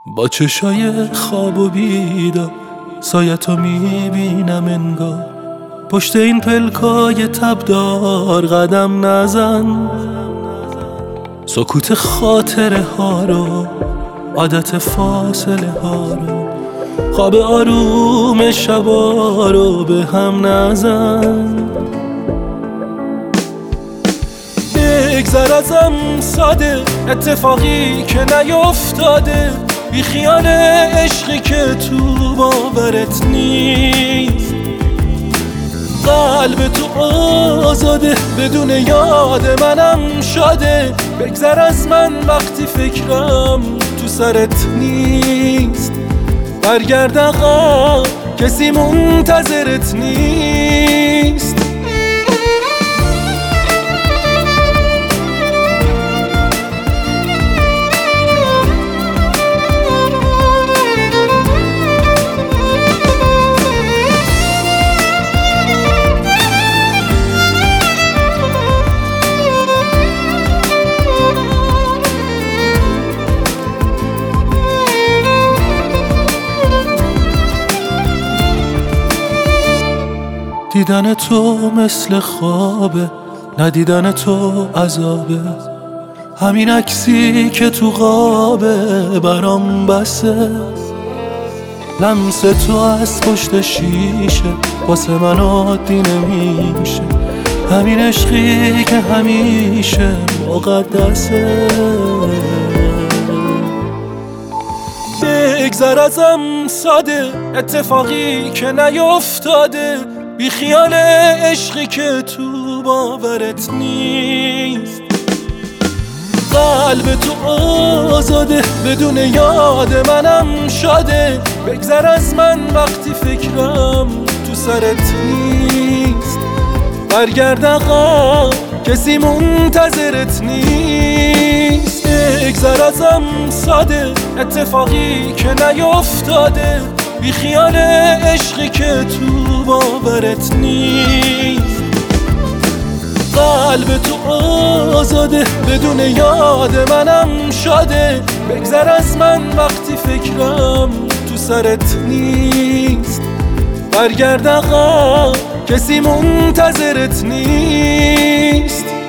با چشای خواب و بیدار سایتو میبینم انگار پشت این پلکای تبدار قدم نزن. سکوت خاطره ها رو، عادت فاصله ها رو، خواب آروم شبا رو به هم نزن. بگذر ازم ساده، اتفاقی که نیفتاده، بی خیال عشقی که تو باورت نیست. قلب تو آزاده، بدون یاد منم شاده. بگذر از من وقتی فکرم تو سرت نیست. برگرد عقب، کسی منتظرت نیست. دیدن تو مثل خوابه، ندیدن تو عذابه. همین عکسی که تو قابه برام بسه. لمس تو از پشت شیشه واسه من عادی نمیشه. همین عشقی که همیشه مقدسه. بگذر ازم ساده، اتفاقی که نیفتاده، بی خیال عشقی که تو باورت نیست. قلب تو آزاده، بدون یاد منم شاده. بگذر از من وقتی فکرم تو سرت نیست. برگرد عقب، کسی منتظرت نیست. بگذر ازم ساده، اتفاقی که نیفتاده، بی خیال عشقی که تو باورت نیست. قلب تو آزاده، بدون یاد منم شاده. بگذر از من وقتی فکرم تو سرت نیست. برگرد عقب، کسی منتظرت نیست.